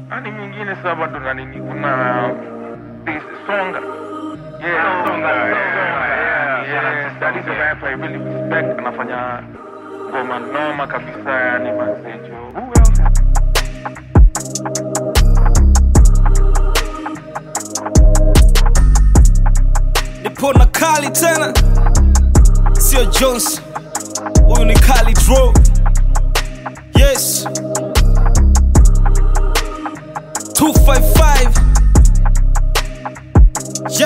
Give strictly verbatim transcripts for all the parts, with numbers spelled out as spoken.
Ani mwingine sasa ndo na nini kuna this Songa. Yeah, Songa. Yeah, yeah. That is a rapper I really respect. Anafanya ngoma noma kabisa yani masejo. Who else? Nipo na Kali tena, sio Jones, huyu ni Kali Draw. Yes, two five five J.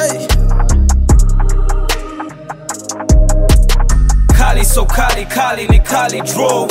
Kali so Kali, Kali ni Kali Draw.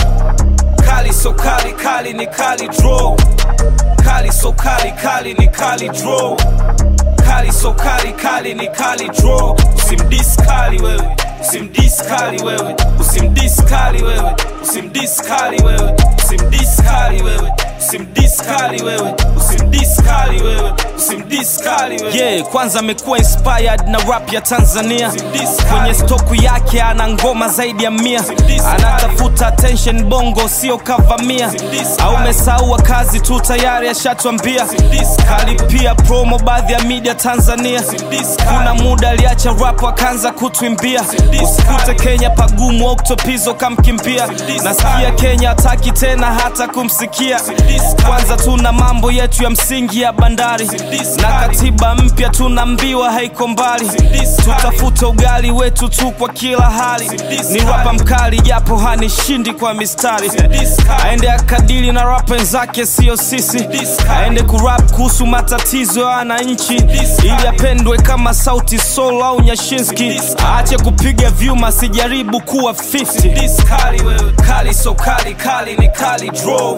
Kali so Kali, Kali ni Kali Draw. Kali so Kali, Kali ni Kali Draw. Kali so Kali, Kali ni Kali Draw. Usimdis Kali wewe, usimdis Kali wewe, usimdis Kali wewe, usimdis Kali wewe, usimdis Kali wewe, usimdis Kali wewe, usimdis Kali wewe, usimdis Kali wewe. Yeah, kwanza amekuwa inspired na rap ya Tanzania. Kwenye stoku yake ana ngoma zaidi ya mia. Anatafuta attention bongo sio kavamia. Au mesahau kazi tu tayari ashatwambia. Kali pia promo baadhi ya media Tanzania. Kuna muda aliacha rap akaanza kutuimbia. Usikute Kenya pagumu Octopizo kamkimbia. Nasikia Kenya hataki tena hata kumsikia. Kwanza tuna mambo yetu ya msingi ya bandari. Na katiba mpya tunambiwa haiko mbali. Tutafuta ugali wetu tu kwa kila hali. Ni rapa mkali japo hanishindi kwa mistari. Aende akadili na rapa wenzake sio sisi. Aende kurap kuhusu matatizo ya wananchi ili apendwe kama Sauti Sol au Nyashinski. Aache kupiga vyuma sijaribu kuwa fifty. Kali so Kali, Kali ni Kali Draw.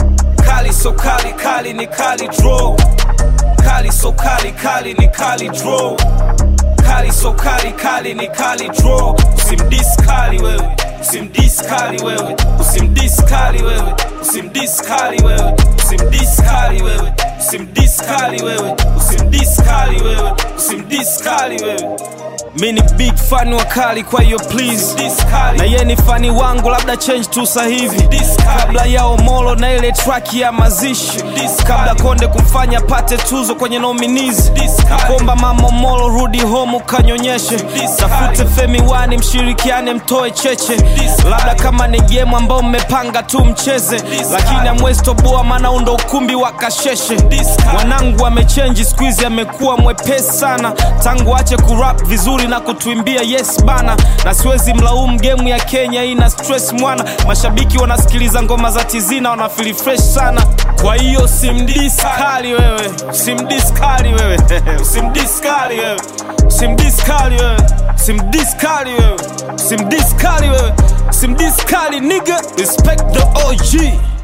Kali so Kali, Kali ni Kali Draw. Kali so Kali, Kali ni Kali Draw. Kali so Kali, Kali ni Kali Draw. Usimdis Kali wewe, usimdis Kali wewe, usimdis Kali wewe, usimdis Kali wewe, usimdis Kali wewe, usimdis Kali wewe, usimdis Kali wewe, usimdis Kali wewe. Mimi ni big fan wa Kali kwa hiyo please. Na yeye ni fani wangu labda change tu sasa hivi. Kabla ya Omolo na ile track ya mazishi. Kabla Konde kumfanya pate tuzo kwenye nominees. Nakomba mama Omolo rudi home ukanyonyeshe. Tafute Femi Wani mshirikiane mtoe cheche. Labda kama ni game ambao mmepanga tu mcheze. Lakini amwezi toboa maana undo ukumbi wa kasheshe. Mwanangu amechange siku hizi amekuwa mwepesi sana. Tangu ache kurap vizuri na kutuimbia yes bana. Na siwezi mlaumu game ya Kenya ina stress mwana. Mashabiki wanasikiliza ngoma za Tizina wana feel fresh sana. Kwa hiyo simdis Kali wewe, simdis Kali wewe, simdis Kali wewe, simdis Kali wewe, simdis Kali wewe, simdis Kali wewe, simdis Kali nigga. Respect the O G.